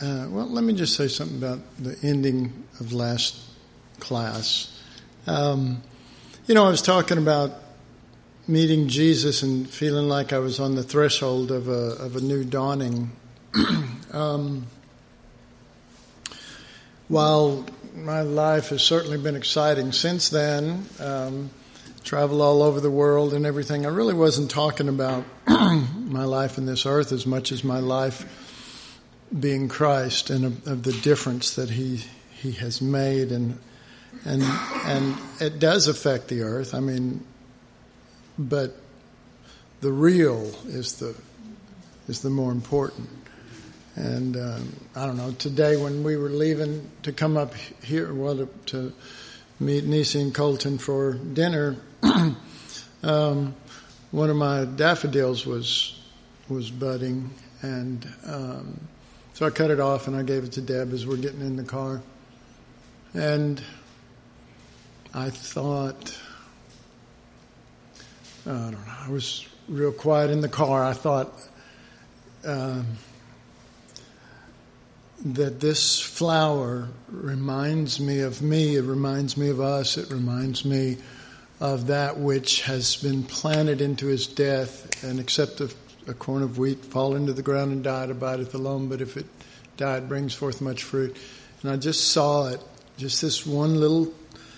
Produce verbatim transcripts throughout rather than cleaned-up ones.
Uh, well, let me just say something about the ending of last class. Um, you know, I was talking about meeting Jesus and feeling like I was on the threshold of a of a new dawning. um, while my life has certainly been exciting since then, um, traveled all over the world and everything, I really wasn't talking about my life in this earth as much as my life being Christ and of, of the difference that he he has made, and and and it does affect the earth. I mean, but the real is the is the more important. And um, I don't know, today when we were leaving to come up here, well, to, to meet Nisi and Colton for dinner, um, one of my daffodils was was budding, and um, so I cut it off and I gave it to Deb as we're getting in the car. And I thought, I don't know, I was real quiet in the car. I thought um, that this flower reminds me of me. It reminds me of us. It reminds me of that which has been planted into his death. And except a, a corn of wheat fall into the ground and die, it abideth alone. But if it die, it brings forth much fruit. And I just saw it, just this one little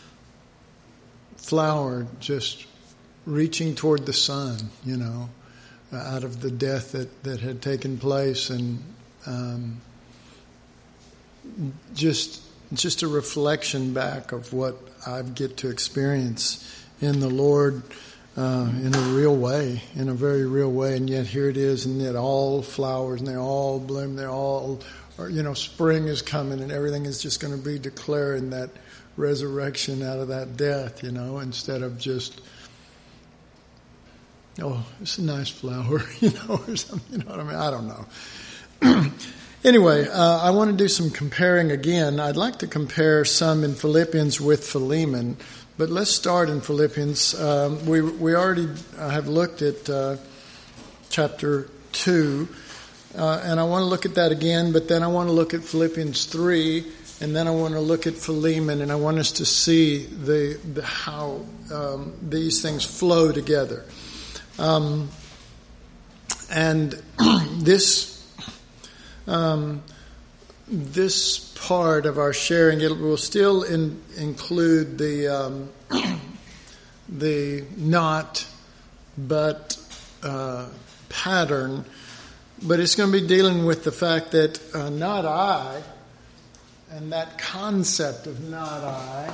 flower just reaching toward the sun, you know, out of the death that, that had taken place. And um, just just a reflection back of what I get to experience in the Lord uh, in a real way, in a very real way. And yet here it is, and yet all flowers, and they all bloom, they're all, or, you know, spring is coming, and everything is just going to be declaring that resurrection out of that death, you know, instead of just, oh, it's a nice flower, you know, or something, you know what I mean? I don't know. Anyway, uh, I want to do some comparing again. I'd like to compare some in Philippians with Philemon, but let's start in Philippians. Um, we we already have looked at uh, chapter two, uh, and I want to look at that again, but then I want to look at Philippians three, and then I want to look at Philemon, and I want us to see the, the how um, these things flow together. Um, and this... Um, this part of our sharing, it will still in, include the um, the not but uh, pattern, but it's going to be dealing with the fact that uh, not I, and that concept of not I.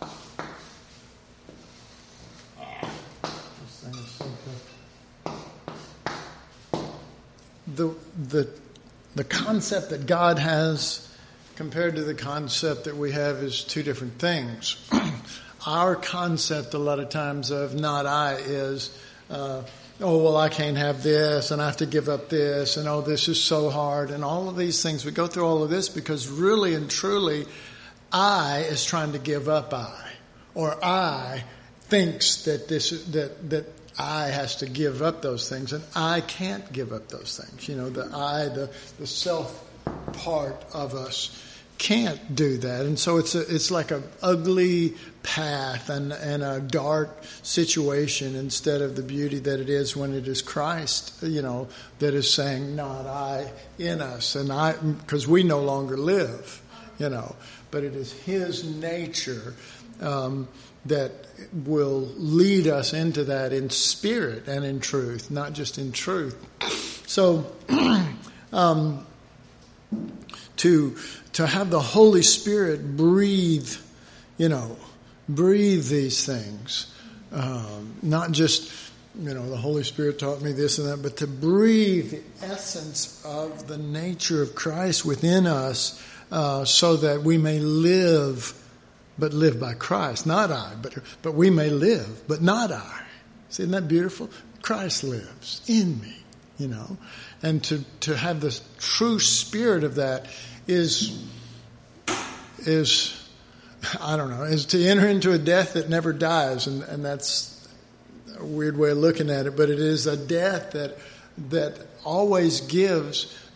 This thing is so tough. The the The concept that God has compared to the concept that we have is two different things. Our concept a lot of times of not I is, uh, oh, well, I can't have this, and I have to give up this, and oh, this is so hard, and all of these things. We go through all of this because really and truly, I is trying to give up I, or I thinks that this that that I has to give up those things, and I can't give up those things. You know, the I, the the self part of us can't do that, and so it's a, it's like an ugly path and and a dark situation instead of the beauty that it is when it is Christ, you know, that is saying not I in us, and I, because we no longer live, you know, but it is His nature Um, that will lead us into that in spirit and in truth, not just in truth. So, um, to to have the Holy Spirit breathe, you know, breathe these things, um, not just, you know, the Holy Spirit taught me this and that, but to breathe the essence of the nature of Christ within us, uh, so that we may live. But live by Christ, not I, but but we may live, but not I. See, isn't that beautiful? Christ lives in me, you know. And to, to have the true spirit of that is, is, I don't know, is to enter into a death that never dies. And, and that's a weird way of looking at it, but it is a death that, that always gives,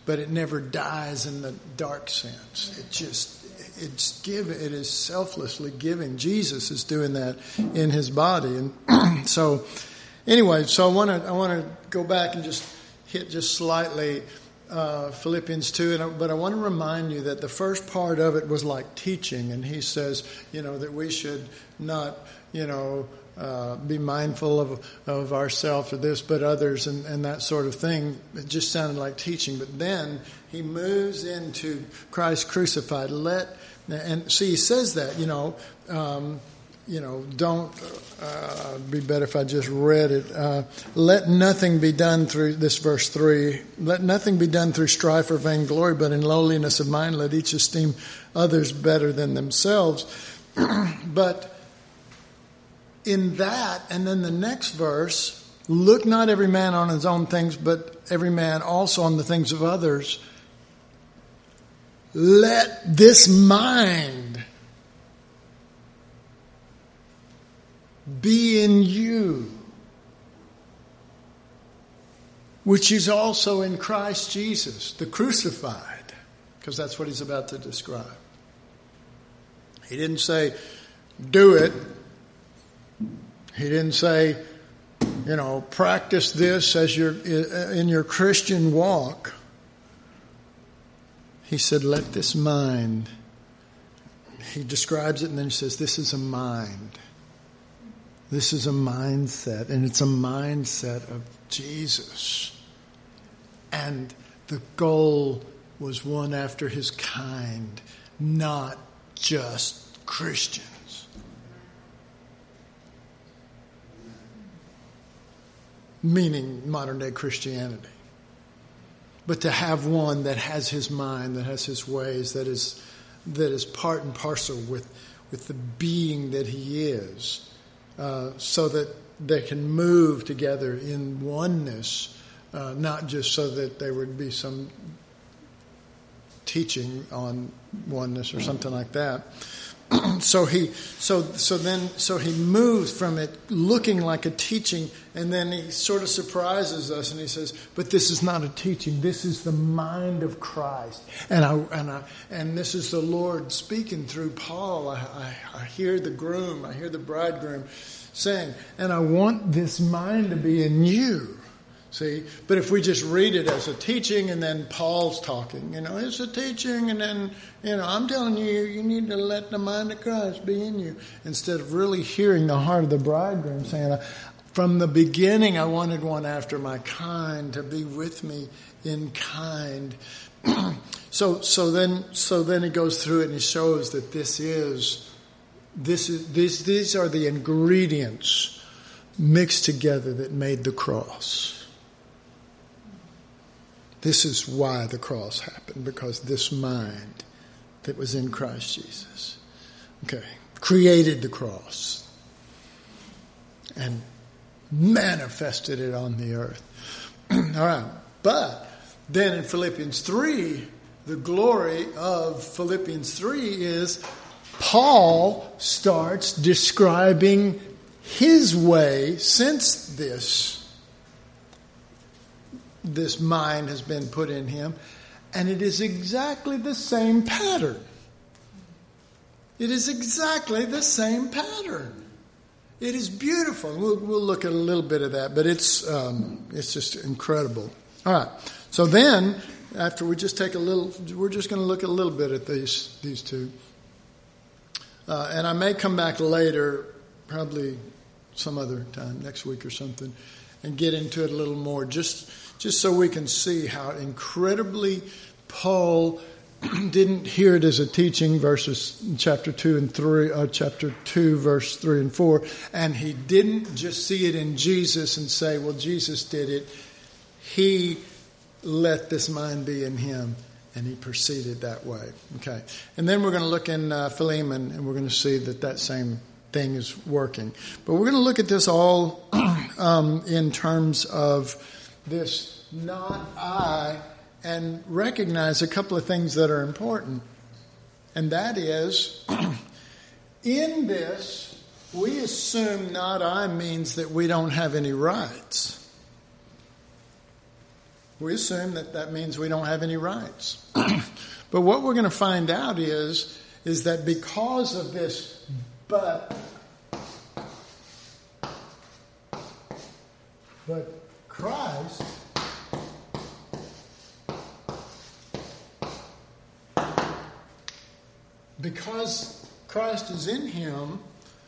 but it never dies in the dark sense. It just, it's give, it is selflessly giving. Jesus is doing that in his body. And so anyway, so I want to, I want to go back and just hit just slightly uh, Philippians two, and I, but I want to remind you that the first part of it was like teaching, and he says, you know, that we should not, you know, uh, be mindful of of ourselves or this, but others, and, and that sort of thing. It just sounded like teaching, but then he moves into Christ crucified. Let and see, he says that, you know. Um, You know, don't, uh, be better if I just read it. Uh, let nothing be done through, this verse three, let nothing be done through strife or vainglory, but in lowliness of mind let each esteem others better than themselves. But in that, and then the next verse, look not every man on his own things, but every man also on the things of others. Let this mind be in you, which is also in Christ Jesus, the crucified, because that's what he's about to describe. He didn't say, do it. He didn't say, you know, practice this as your in your Christian walk. He said, let this mind. He describes it and then he says, this is a mind. This is a mindset, and it's a mindset of Jesus. And the goal was one after his kind, not just Christians. Meaning modern day Christianity. But to have one that has his mind, that has his ways, that is that is part and parcel with, with the being that he is. Uh, so that they can move together in oneness, uh, not just so that there would be some teaching on oneness or something like that. so he, so so then, so he moves from it looking like a teaching, and then he sort of surprises us, and he says, "But this is not a teaching. This is the mind of Christ." And I and I and this is the Lord speaking through Paul. I, I, I hear the groom, I hear the bridegroom saying, "And I want this mind to be in you." See, but if we just read it as a teaching and then Paul's talking, you know, it's a teaching and then, you know, I'm telling you, you need to let the mind of Christ be in you. Instead of really hearing the heart of the bridegroom saying, from the beginning I wanted one after my kind to be with me in kind. so, so then, so then he goes through it and he shows that this is, this is, this, these are the ingredients mixed together that made the cross. This is why the cross happened, because this mind that was in Christ Jesus, okay, created the cross and manifested it on the earth. All right, but then in Philippians three, the glory of Philippians three is Paul starts describing his way since this This mind has been put in him, and it is exactly the same pattern. It is exactly the same pattern. It is beautiful. We'll, we'll look at a little bit of that, but it's um, it's just incredible. All right. So then, after we just take a little, we're just going to look a little bit at these these two, uh, and I may come back later, probably some other time next week or something, and get into it a little more. Just. Just so we can see how incredibly Paul didn't hear it as a teaching, verses chapter two and three, uh, chapter two, verse three and four, and he didn't just see it in Jesus and say, "Well, Jesus did it." He let this mind be in him, and he proceeded that way. Okay, and then we're going to look in uh, Philemon, and we're going to see that that same thing is working. But we're going to look at this all um, in terms of this not I, and recognize a couple of things that are important. And that is, in this, we assume not I means that we don't have any rights. We assume that that means we don't have any rights. But what we're going to find out is, is that because of this but, but Christ because Christ is in him,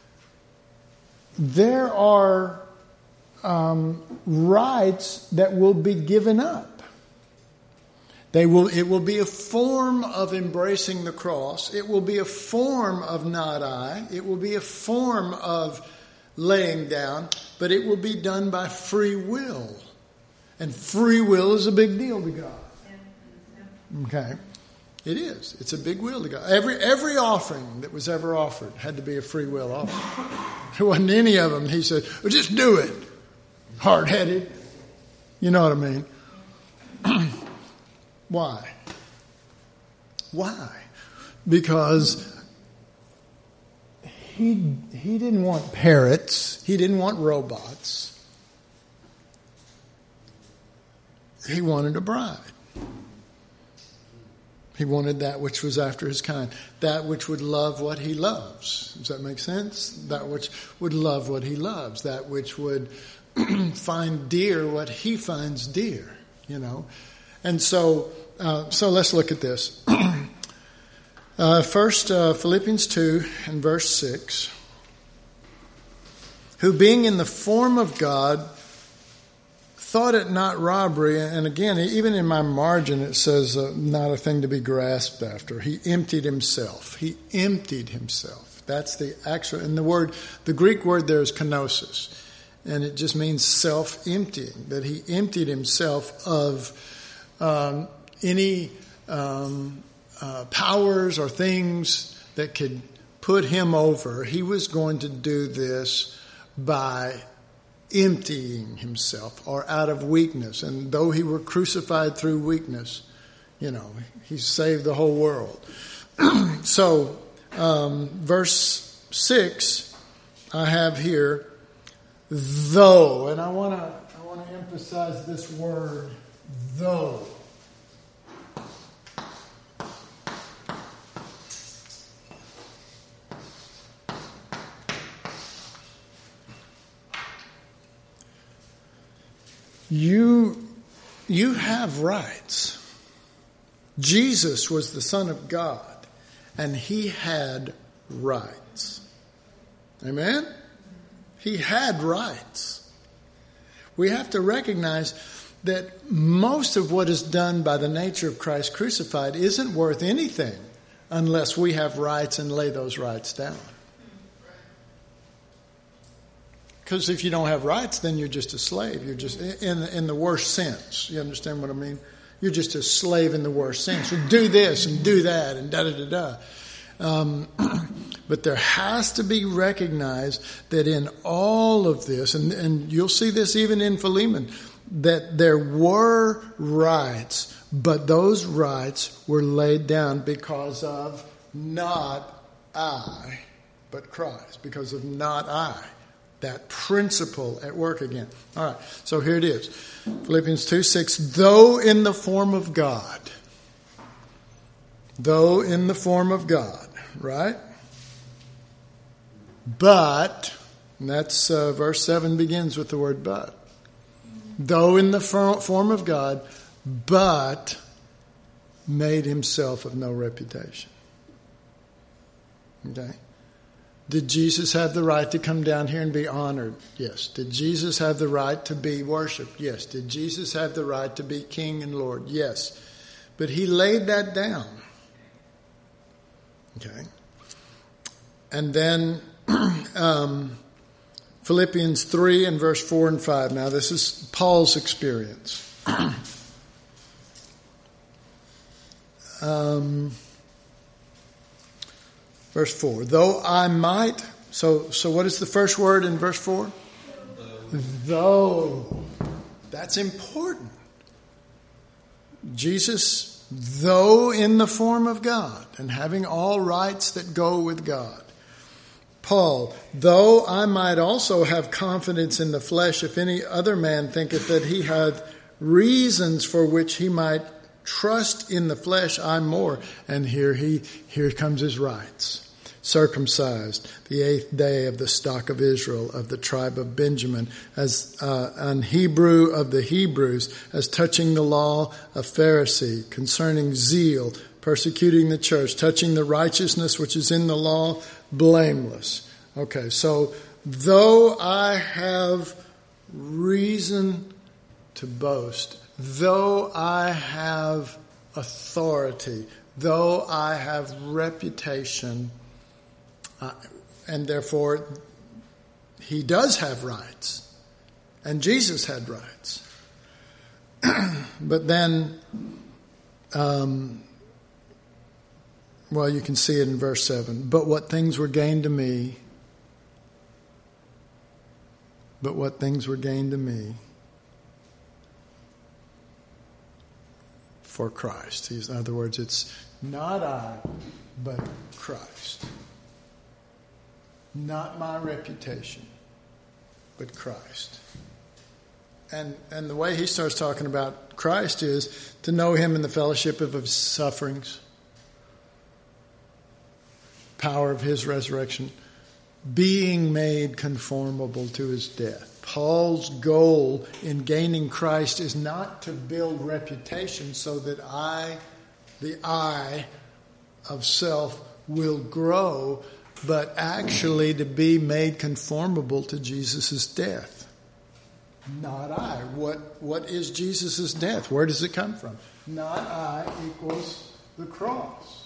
there are um, rights that will be given up. They will. It will be a form of embracing the cross. It will be a form of not I. It will be a form of laying down, but it will be done by free will. And free will is a big deal to God. Okay. It is. It's a big will to God. Every every offering that was ever offered had to be a free will offering. There wasn't any of them. He said, well, just do it. Hard-headed. You know what I mean? Why? Why? Because he he didn't want parrots. He didn't want robots. He wanted a bride. He wanted that which was after his kind. That which would love what he loves. Does that make sense? That which would love what he loves. That which would find dear what he finds dear. You know? And so, uh, so let's look at this. uh, first, uh, Philippians two and verse six. Who being in the form of God, thought it not robbery, and again, even in my margin it says uh, not a thing to be grasped after. He emptied himself. He emptied himself. That's the actual, and the word, the Greek word there is kenosis, and it just means self-emptying, that he emptied himself of um, any um, uh, powers or things that could put him over. He was going to do this by emptying himself or out of weakness. And though he were crucified through weakness, you know, he saved the whole world. So, um, verse six, I have here, though, and I want to I want to emphasize this word, though. You, you have rights. Jesus was the Son of God, and he had rights. Amen? He had rights. We have to recognize that most of what is done by the nature of Christ crucified isn't worth anything unless we have rights and lay those rights down. Because if you don't have rights, then you're just a slave. You're just in in the worst sense. You understand what I mean? You're just a slave in the worst sense. You do this and do that and da da da da. Um, but there has to be recognized that in all of this, and, and you'll see this even in Philemon, that there were rights, but those rights were laid down because of not I, but Christ. Because of not I. That principle at work again. All right, so here it is. Philippians two six, though in the form of God. Though in the form of God, right? But, and that's uh, verse seven begins with the word but. Though in the form of God, but made himself of no reputation. Okay? Did Jesus have the right to come down here and be honored? Yes. Did Jesus have the right to be worshiped? Yes. Did Jesus have the right to be King and Lord? Yes. But he laid that down. Okay. And then um, Philippians three and verse four and five. Now this is Paul's experience. um... Verse four, though I might, so so what is the first word in verse four? Though. Though. That's important. Jesus, though in the form of God and having all rights that go with God. Paul, though I might also have confidence in the flesh, if any other man thinketh that he hath reasons for which he might trust in the flesh I more. And here he, here comes his rights. Circumcised the eighth day of the stock of Israel, of the tribe of Benjamin, as uh, an Hebrew of the Hebrews, as touching the law, a Pharisee, concerning zeal, persecuting the church, touching the righteousness which is in the law, blameless. Okay, so though I have reason to boast, though I have authority, though I have reputation, Uh, and therefore, he does have rights. And Jesus had rights. But then, um, well, you can see it in verse seven. But what things were gained to me, but what things were gained to me for Christ. In other words, it's not I, but Christ. Not my reputation, but Christ. And and the way he starts talking about Christ is to know him in the fellowship of his sufferings, power of his resurrection, being made conformable to his death. Paul's goal in gaining Christ is not to build reputation so that I, the I of self, will grow, but actually to be made conformable to Jesus' death. Not I. What, what is Jesus' death? Where does it come from? Not I equals the cross.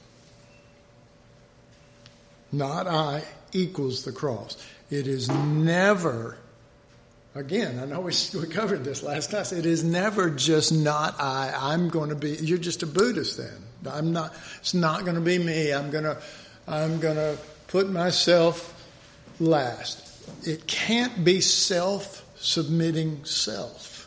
Not I equals the cross. It is never, again, I know we, we covered this last class, it is never just not I. I'm going to be, you're just a Buddhist then. I'm not, it's not going to be me. I'm going to, I'm going to put myself last. It can't be self-submitting self.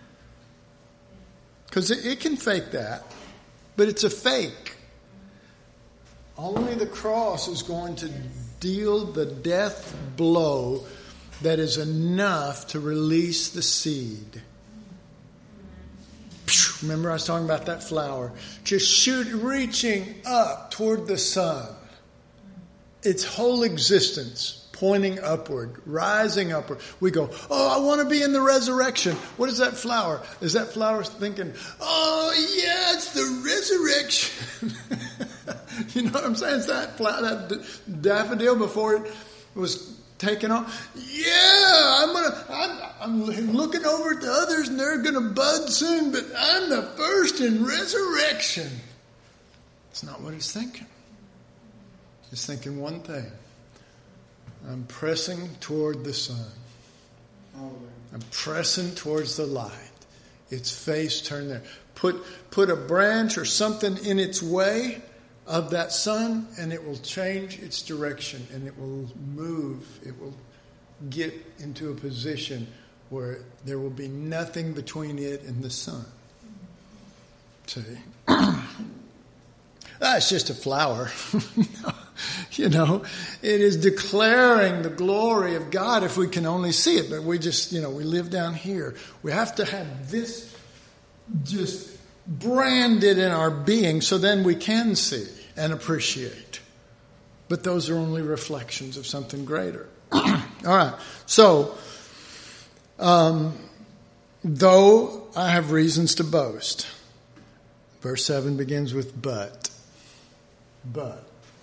Because it, it can fake that, but it's a fake. Only the cross is going to deal the death blow that is enough to release the seed. Remember I was talking about that flower. Just shoot, reaching up toward the sun. Its whole existence pointing upward, rising upward. We go, oh, I want to be in the resurrection. What is that flower? Is that flower thinking, oh, yeah, it's the resurrection. You know what I'm saying? It's that flower, that daffodil before it was taken off. Yeah, I'm gonna. I'm, I'm looking over at the others, and they're gonna bud soon. But I'm the first in resurrection. It's not what he's thinking. He's thinking one thing. I'm pressing toward the sun. I'm pressing towards the light. Its face turned there. Put put a branch or something in its way of that sun, and it will change its direction, and it will move. It will get into a position where there will be nothing between it and the sun. See? That's just a flower. You know, it is declaring the glory of God if we can only see it. But we just, you know, we live down here. We have to have this just branded in our being so then we can see and appreciate. But those are only reflections of something greater. All right. So, um, though I have reasons to boast. Verse seven begins with but. But.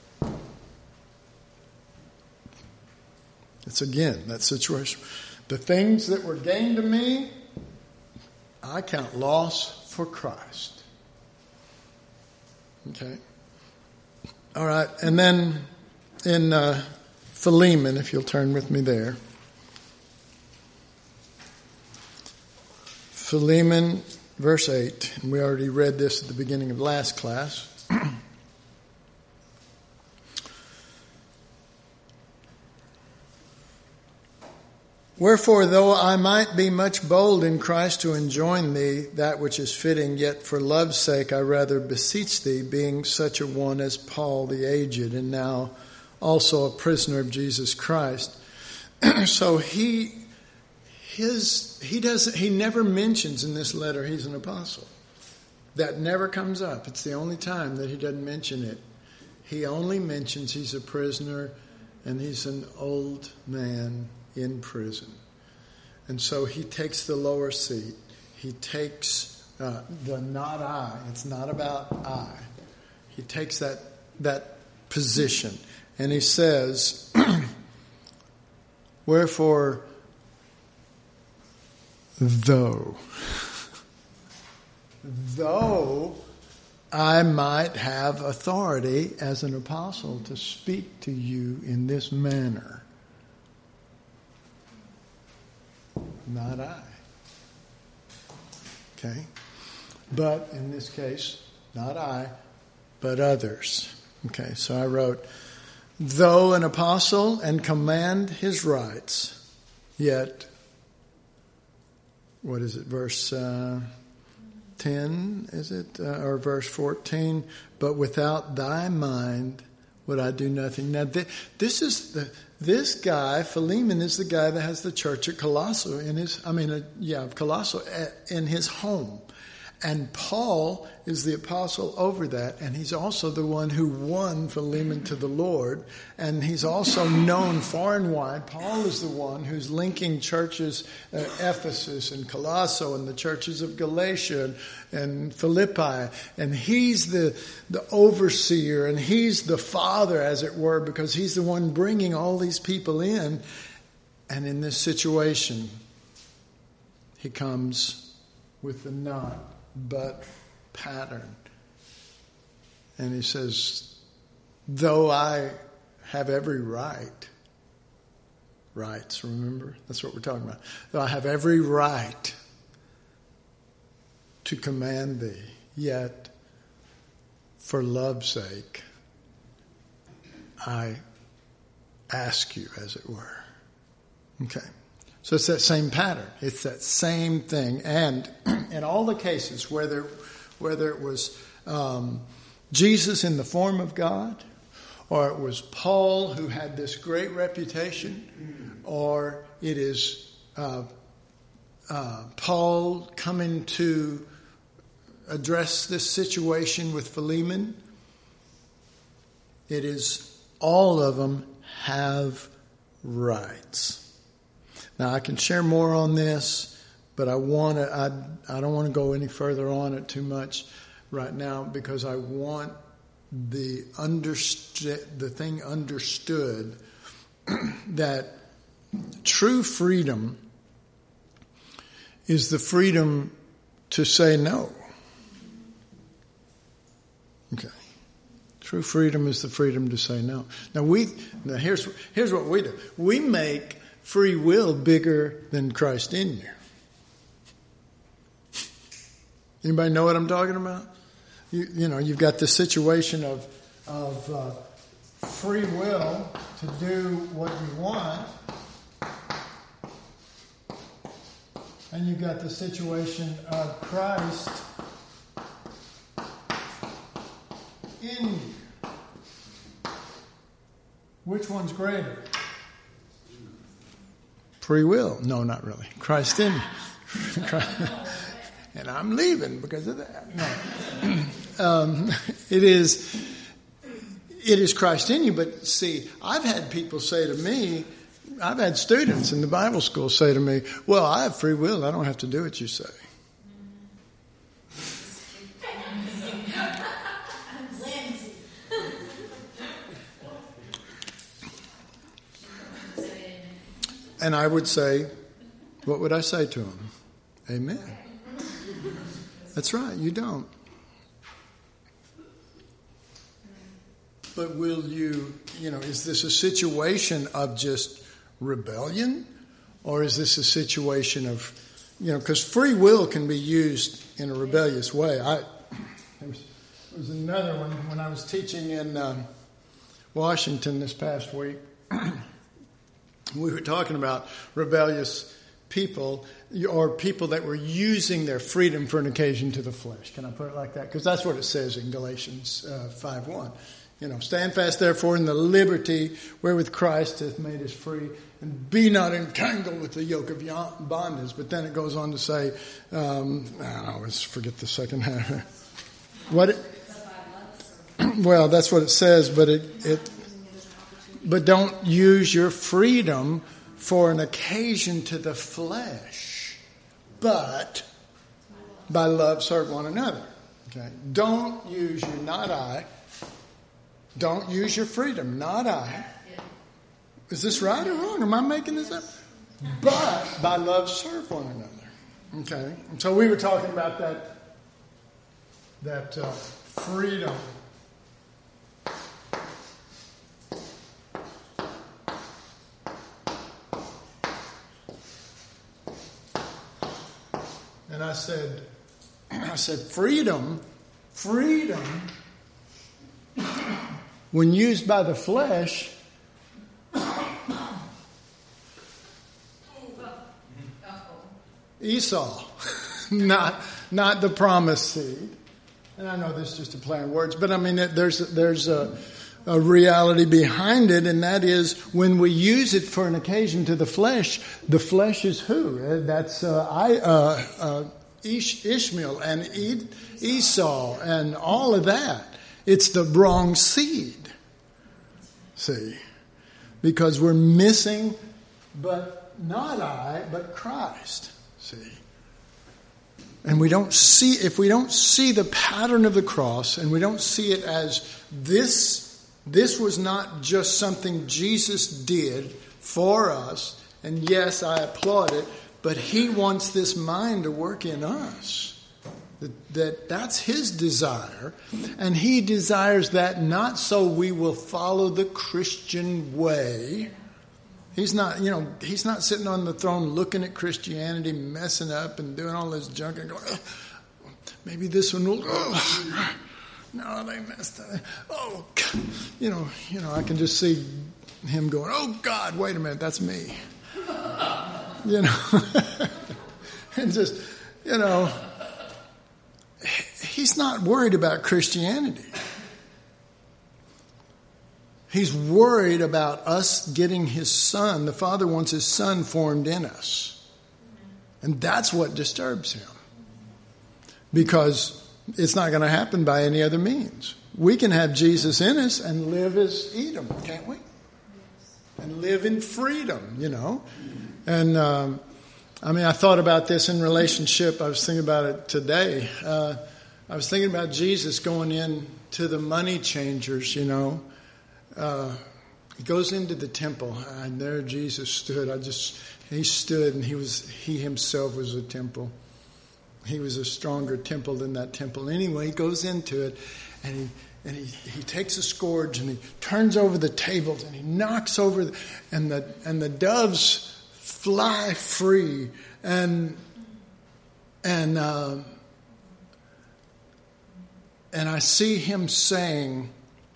It's again that situation. The things that were gained to me, I count loss for Christ. Okay. All right. And then in uh, Philemon, if you'll turn with me there. Philemon, verse eight. And we already read this at the beginning of last class. Wherefore, though I might be much bold in Christ to enjoin thee that which is fitting, yet for love's sake I rather beseech thee, being such a one as Paul the aged, and now also a prisoner of Jesus Christ. So he his he doesn't he never mentions in this letter he's an apostle. That never comes up. It's the only time that he doesn't mention it. He only mentions he's a prisoner and he's an old man in prison. And so he takes the lower seat. He takes uh, the not I. It's not about I. He takes that that position. And he says, wherefore, though, though I might have authority as an apostle to speak to you in this manner, not I. Okay? But in this case, not I, but others. Okay, so I wrote, though an apostle and command his rights, yet, what is it, verse uh, ten, is it, uh, or verse fourteen, but without thy mind would I do nothing. Now, th- this is the, this guy, Philemon, is the guy that has the church at Colossae in his, I mean, uh, yeah, Colossae in his home. And Paul is the apostle over that, and he's also the one who won Philemon to the Lord, and he's also known far and wide. Paul is the one who's linking churches, uh, Ephesus and Colossae and the churches of Galatia and, and Philippi, and he's the, the overseer, and he's the father, as it were, because he's the one bringing all these people in. And in this situation, he comes with the not but pattern. And he says, though I have every right, rights, remember? That's what we're talking about. Though I have every right to command thee, yet for love's sake, I ask you, as it were. Okay. So it's that same pattern. It's that same thing. And in all the cases, whether whether it was um, Jesus in the form of God, or it was Paul who had this great reputation, or it is uh, uh, Paul coming to address this situation with Philemon, it is all of them have rights. Now, I can share more on this, but I want to. I I don't want to go any further on it too much right now, because I want the underst- the thing understood that true freedom is the freedom to say no. Okay. True freedom is the freedom to say no. Now we. Now here's here's what we do. We make free will bigger than Christ in you. Anybody know what I'm talking about? You, you know, you've got this situation of of uh, free will to do what you want, and you've got the situation of Christ in you. Which one's greater? Free will. No, not really. Christ in me. And I'm leaving because of that. No. um, it is it is Christ in you. But see, I've had people say to me, I've had students in the Bible school say to me, well, I have free will. I don't have to do what you say. And I would say, what would I say to him? Amen. That's right, you don't. But will you, you know, is this a situation of just rebellion? Or is this a situation of, you know, because free will can be used in a rebellious way. I There was, there was another one when I was teaching in um, Washington this past week. We were talking about rebellious people, or people that were using their freedom for an occasion to the flesh. Can I put it like that? Because that's what it says in Galatians uh, five one. You know, stand fast therefore in the liberty wherewith Christ hath made us free, and be not entangled with the yoke of bondage. But then it goes on to say, um, I always forget the second half. What? It, well, that's what it says, but it, it, but don't use your freedom for an occasion to the flesh, but by love serve one another. Okay, don't use your not I. Don't use your freedom, not I. Is this right or wrong? Am I making this up? But by love serve one another. Okay, and so we were talking about that that uh, freedom. And I said, I said, freedom, freedom, when used by the flesh, Esau, not not the promised seed. And I know this is just a play on words, but I mean, there's there's a, a reality behind it, and that is when we use it for an occasion to the flesh, the flesh is who? That's uh, I, uh, uh, Ish, Ishmael and Esau and all of that. It's the wrong seed. See, because we're missing, but not I, but Christ. See. And we don't see, if we don't see the pattern of the cross, and we don't see it as this, this was not just something Jesus did for us, and yes, I applaud it, but he wants this mind to work in us. That, that that's his desire, and he desires that not so we will follow the Christian way. He's not, you know, he's not sitting on the throne looking at Christianity, messing up and doing all this junk and going, oh, maybe this one will, oh, no, they messed up. Oh, you know, you know, I can just see him going, oh God, wait a minute, that's me. You know, and just, you know, he's not worried about Christianity. He's worried about us getting his son. The Father wants his son formed in us. And that's what disturbs him. Because it's not going to happen by any other means. We can have Jesus in us and live as Edom, can't we? And live in freedom, you know. And, um, I mean, I thought about this in relationship. I was thinking about it today. Uh, I was thinking about Jesus going in to the money changers, you know. Uh, he goes into the temple, and there Jesus stood. I just, he stood, and he was, he himself was a temple. He was a stronger temple than that temple. Anyway, he goes into it, and he, and he, he takes a scourge, and he turns over the tables, and he knocks over, the, and the, and the doves fly free, and, and, uh, and I see him saying,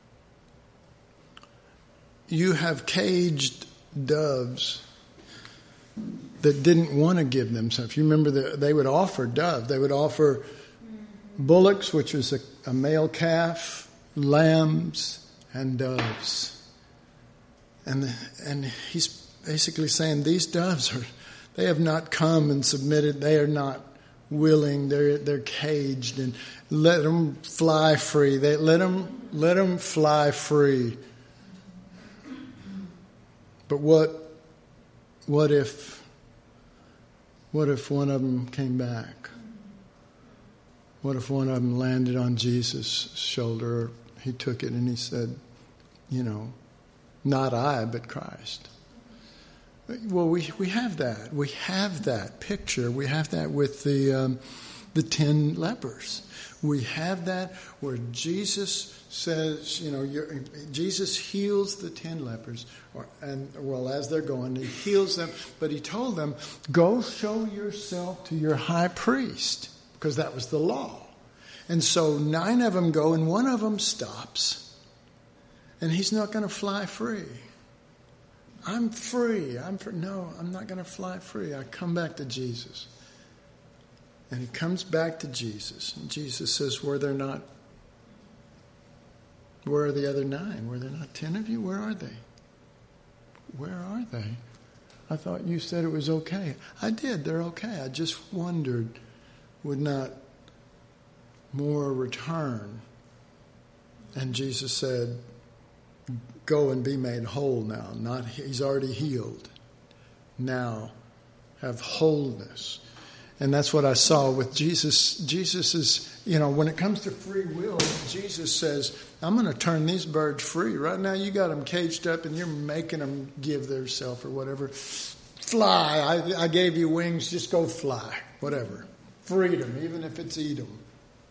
you have caged doves that didn't want to give themselves. You remember that they would offer dove. They would offer bullocks, which was a, a male calf, lambs, and doves. And the, and he's basically saying these doves are, they have not come and submitted. They are not willing. They're they're caged, and let them fly free. They let them let them fly free. But what, what if, what if one of them came back? What if one of them landed on Jesus' shoulder? He took it and he said, you know, not I, but Christ. Well, we, we have that. We have that picture. We have that with the um, the ten lepers. We have that where Jesus says, you know, you're, Jesus heals the ten lepers, or, and well, as they're going, he heals them. But he told them, go show yourself to your high priest, because that was the law. And so nine of them go, and one of them stops, and he's not going to fly free. I'm free. I'm free. No, I'm not going to fly free. I come back to Jesus. And he comes back to Jesus. And Jesus says, were there not Where are the other nine? Were there not ten of you? Where are they? Where are they? I thought you said it was okay. I did. They're okay. I just wondered, would not more return? And Jesus said, go and be made whole now. Not he's already healed. Now have wholeness. And that's what I saw with Jesus. Jesus is, you know, when it comes to free will, Jesus says, I'm going to turn these birds free. Right now you got them caged up and you're making them give their self or whatever. Fly. I, I gave you wings. Just go fly. Whatever. Freedom, even if it's eat them.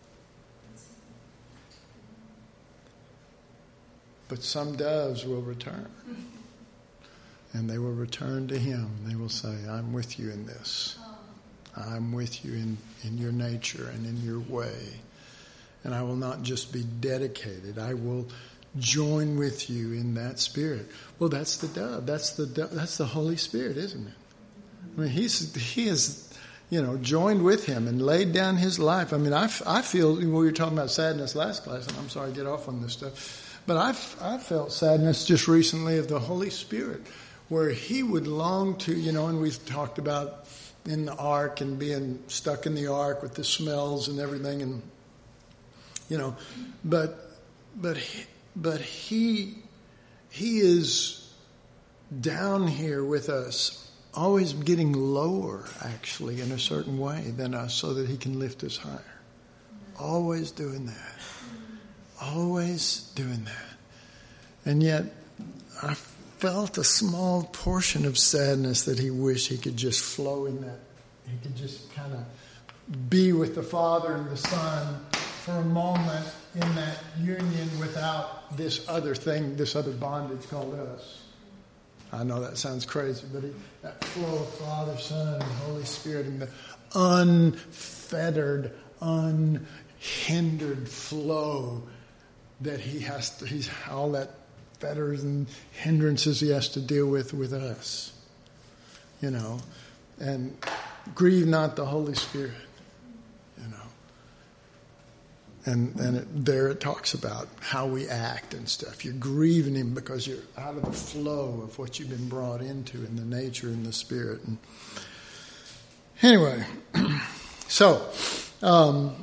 But some doves will return. And they will return to him. They will say, I'm with you in this. I'm with you in, in your nature and in your way. And I will not just be dedicated. I will join with you in that spirit. Well, that's the dove. That's the dove. That's the Holy Spirit, isn't it? I mean, he's he is, you know, joined with him and laid down his life. I mean, I, I feel, we were talking about sadness last class, and I'm sorry to get off on this stuff, but I've, I felt sadness just recently of the Holy Spirit, where he would long to, you know, and we've talked about in the ark and being stuck in the ark with the smells and everything, and you know, but but he, but he he is down here with us, always getting lower, actually, in a certain way than us, so that he can lift us higher. Always doing that, always doing that, and yet I felt a small portion of sadness that he wished he could just flow in that. He could just kind of be with the Father and the Son for a moment in that union without this other thing, this other bondage called us. I know that sounds crazy, but he, that flow of Father, Son, and Holy Spirit, and the unfettered, unhindered flow that he has to, he's all that fetters and hindrances he has to deal with with us, you know, and grieve not the Holy Spirit, you know, and and it, there it talks about how we act and stuff. You're grieving him because you're out of the flow of what you've been brought into in the nature and the spirit. And anyway, so um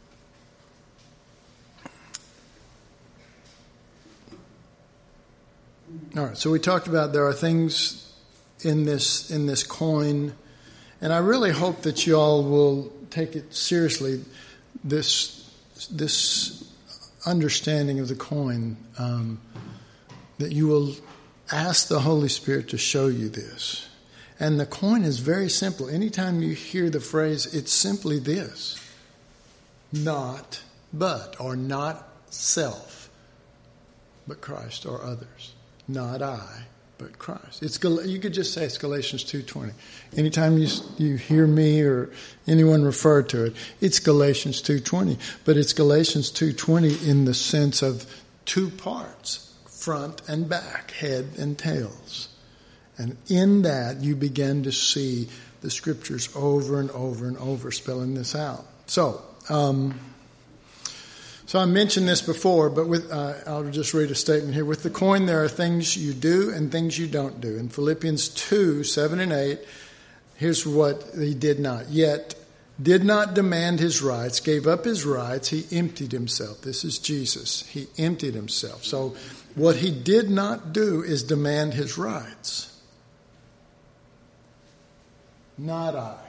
all right, so we talked about there are things in this in this coin, and I really hope that you all will take it seriously, this this understanding of the coin, um, that you will ask the Holy Spirit to show you this. And the coin is very simple. Anytime you hear the phrase, it's simply this: not but, or not self, but Christ or others. Not I, but Christ. It's you could just say it's Galatians two twenty. Anytime you you hear me or anyone refer to it, it's Galatians two twenty. But it's Galatians two twenty in the sense of two parts, front and back, head and tails. And in that you begin to see the scriptures over and over and over spelling this out. So, um, So I mentioned this before, but with uh, I'll just read a statement here. With the coin, there are things you do and things you don't do. In Philippians two, seven and eight, here's what he did not. Yet did not demand his rights, gave up his rights, he emptied himself. This is Jesus. He emptied himself. So what he did not do is demand his rights. Not I.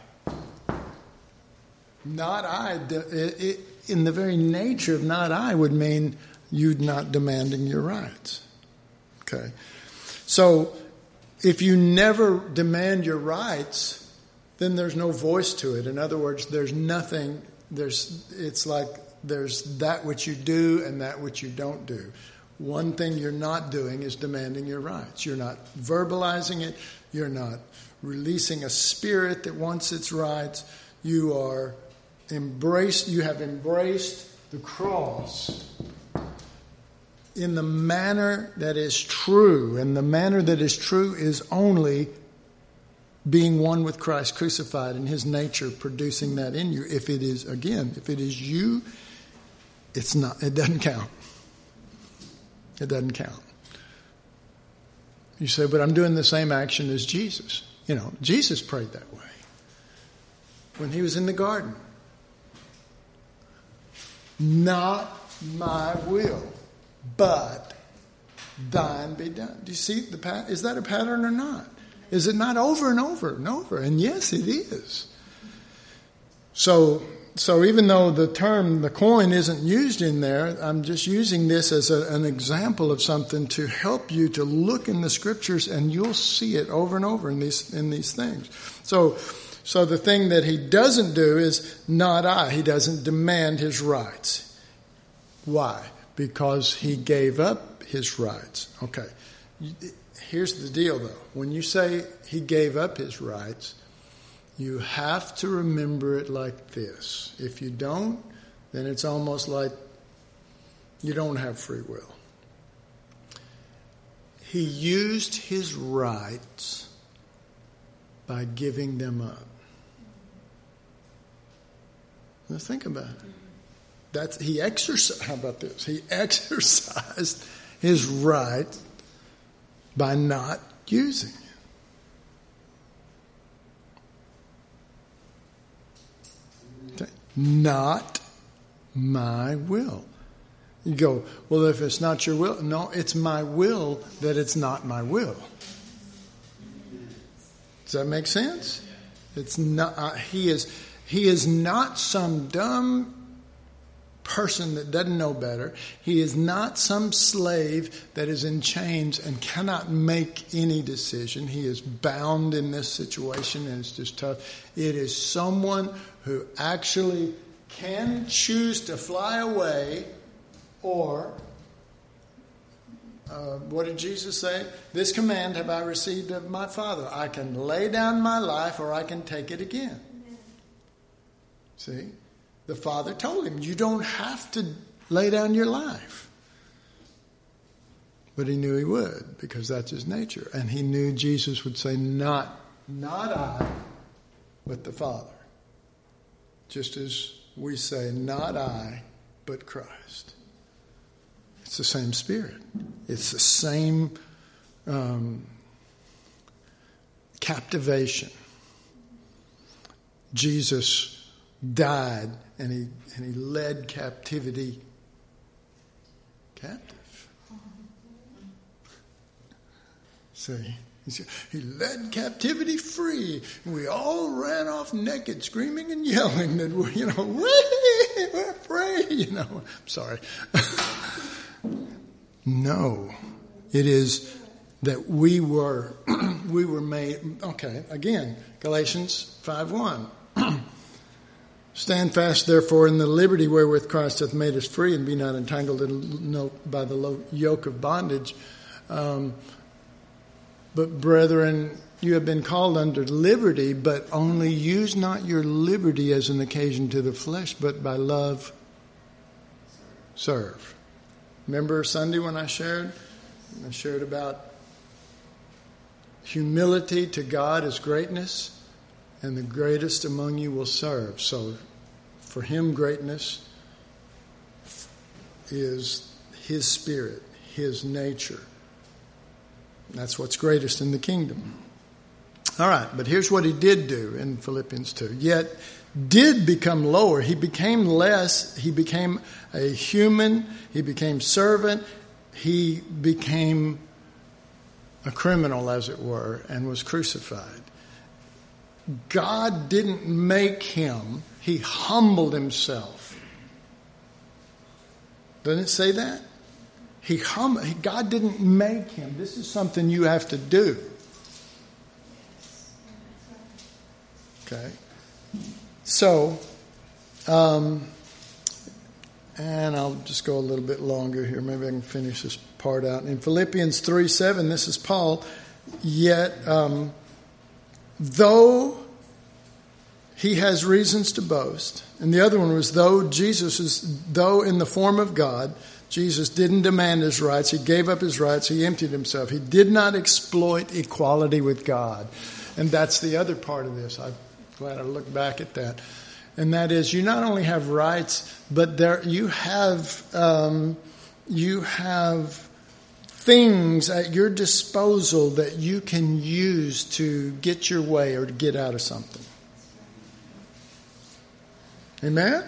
Not I. It, it, in the very nature of not I would mean you not demanding your rights. Okay. So if you never demand your rights, then there's no voice to it. In other words, there's nothing, there's, it's like there's that which you do and that which you don't do. One thing you're not doing is demanding your rights. You're not verbalizing it. You're not releasing a spirit that wants its rights. You are embraced, you have embraced the cross in the manner that is true. And the manner that is true is only being one with Christ crucified and his nature producing that in you. If it is, again, if it is you, it's not, it doesn't count. It doesn't count. You say, but I'm doing the same action as Jesus. You know, Jesus prayed that way when he was in the garden. Not my will, but thine be done. Do you see the pattern? Is that a pattern or not? Is it not over and over and over? And yes, it is. So, so even though the term, the coin, isn't used in there, I'm just using this as a, an example of something to help you to look in the scriptures, and you'll see it over and over in these in these things. So, so the thing that he doesn't do is not I. He doesn't demand his rights. Why? Because he gave up his rights. Okay. Here's the deal, though. When you say he gave up his rights, you have to remember it like this. If you don't, then it's almost like you don't have free will. He used his rights by giving them up. Now think about it. That's he exercised. How about this? He exercised his right by not using it. Okay. Not my will. You go, well, if it's not your will, no, it's my will that it's not my will. Does that make sense? It's not. Uh, he is. He is not some dumb person that doesn't know better. He is not some slave that is in chains and cannot make any decision. He is bound in this situation, and it's just tough. It is someone who actually can choose to fly away, or uh, what did Jesus say? This command have I received of my Father. I can lay down my life, or I can take it again. See? The Father told him, you don't have to lay down your life. But he knew he would, because that's his nature. And he knew Jesus would say, not, not I, but the Father. Just as we say, not I, but Christ. It's the same Spirit. It's the same um, captivation. Jesus died, and he and he led captivity captive. See, he led captivity free, and we all ran off naked, screaming and yelling that we're, you know, we're free. You know, I'm sorry. No, it is that we were we were made. Okay, again, Galatians five one. Stand fast, therefore, in the liberty wherewith Christ hath made us free, and be not entangled in, by the yoke of bondage. Um, but, brethren, you have been called under liberty, but only use not your liberty as an occasion to the flesh, but by love serve. Remember Sunday when I shared? I shared about humility to God is greatness, and the greatest among you will serve. So for him, greatness is his spirit, his nature. That's what's greatest in the kingdom. All right, but here's what he did do in Philippians two. Yet did become lower. He became less. He became a human. He became servant. He became a criminal, as it were, and was crucified. God didn't make him. He humbled himself. Doesn't it say that? He hum- God didn't make him. This is something you have to do. Okay. So, um, and I'll just go a little bit longer here. Maybe I can finish this part out. In Philippians three seven, this is Paul. Yet, um, though he has reasons to boast, and the other one was though Jesus is, though in the form of God, Jesus didn't demand his rights. He gave up his rights. He emptied himself. He did not exploit equality with God. And that's the other part of this. I'm glad I looked back at that. And that is, you not only have rights, but there you have um, you have things at your disposal that you can use to get your way or to get out of something. Amen?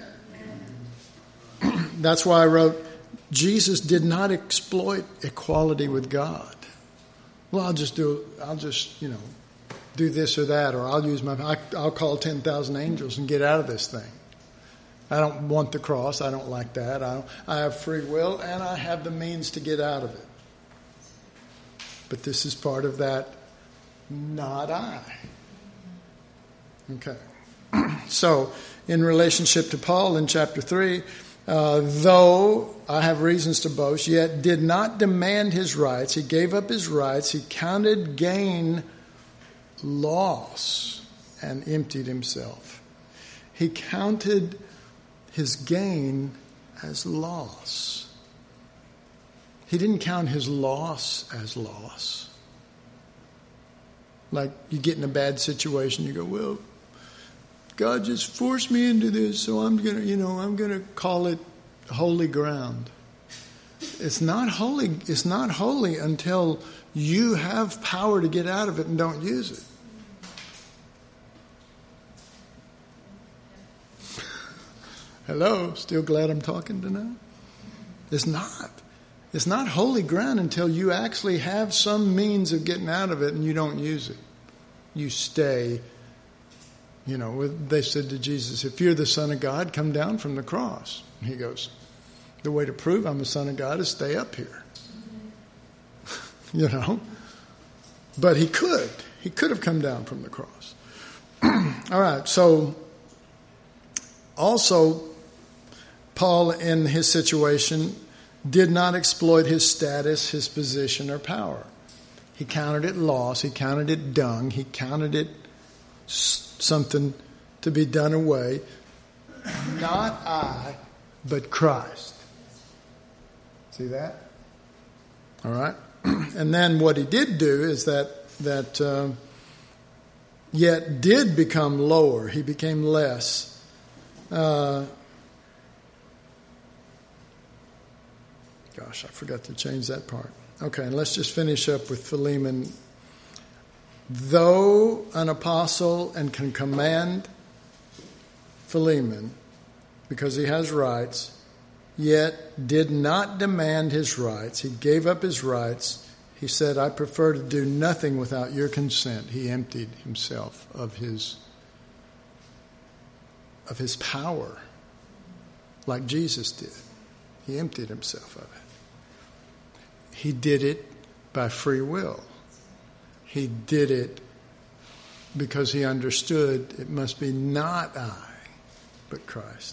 That's why I wrote, Jesus did not exploit equality with God. Well, I'll just do, I'll just, you know, do this or that, or I'll use my, I, I'll call ten thousand angels and get out of this thing. I don't want the cross. I don't like that. I, don't, I have free will, and I have the means to get out of it. But this is part of that, not I. Okay. So, in relationship to Paul in chapter three, uh, though I have reasons to boast, yet did not demand his rights. He gave up his rights. He counted gain loss and emptied himself. He counted his gain as loss. He didn't count his loss as loss. Like you get in a bad situation, you go, well, God just forced me into this, so I'm gonna, you know, I'm gonna call it holy ground. It's not holy. It's not holy until you have power to get out of it and don't use it. Hello, still glad I'm talking tonight? It's not. It's not holy ground until you actually have some means of getting out of it and you don't use it. You stay. You know, they said to Jesus, if you're the Son of God, come down from the cross. And he goes, the way to prove I'm the Son of God is stay up here. You know? But he could. He could have come down from the cross. All right, so also, Paul in his situation did not exploit his status, his position, or power. He counted it loss. He counted it dung. He counted it something to be done away. Not I, but Christ. See that? All right. And then what he did do is that that uh, yet did become lower. He became less. Uh, gosh, I forgot to change that part. Okay, and let's just finish up with Philemon. Though an apostle and can command Philemon because he has rights, yet did not demand his rights. He gave up his rights. He said, I prefer to do nothing without your consent. He emptied himself of his of his power like Jesus did. He emptied himself of it. He did it by free will. He did it because he understood it must be not I, but Christ.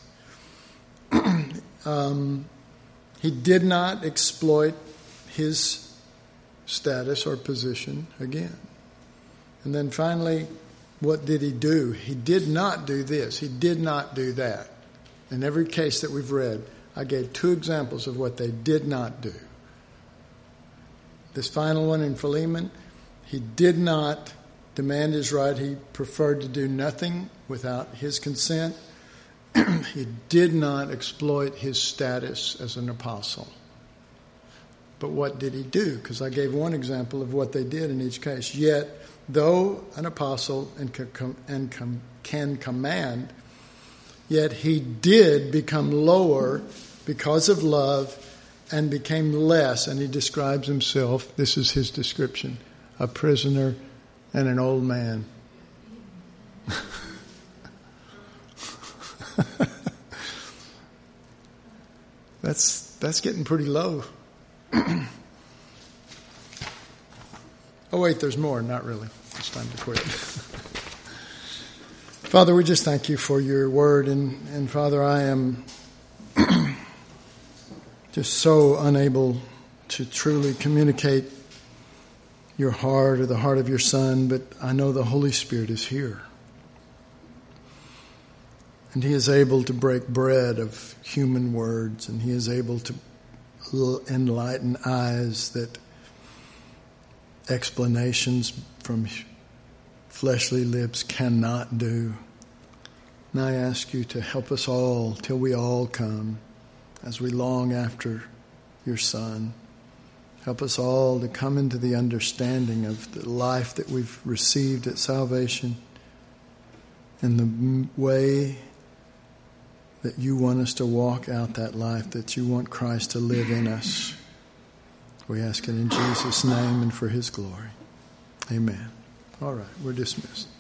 um, he did not exploit his status or position again. And then finally, what did he do? He did not do this. He did not do that. In every case that we've read, I gave two examples of what they did not do. This final one in Philemon, he did not demand his right. He preferred to do nothing without his consent. He did not exploit his status as an apostle. But what did he do? Because I gave one example of what they did in each case. Yet, though an apostle and can, and can command, yet he did become lower because of love and became less. And he describes himself, this is his description, a prisoner and an old man. that's that's getting pretty low. Oh wait, there's more. Not really. It's time to quit. Father, we just thank you for your word, and, and Father, I am just so unable to truly communicate your heart or the heart of your Son, but I know the Holy Spirit is here. And he is able to break bread of human words, and he is able to enlighten eyes that explanations from fleshly lips cannot do. And I ask you to help us all till we all come as we long after your Son. Help us all to come into the understanding of the life that we've received at salvation and the way that you want us to walk out that life, that you want Christ to live in us. We ask it in Jesus' name and for his glory. Amen. All right, we're dismissed.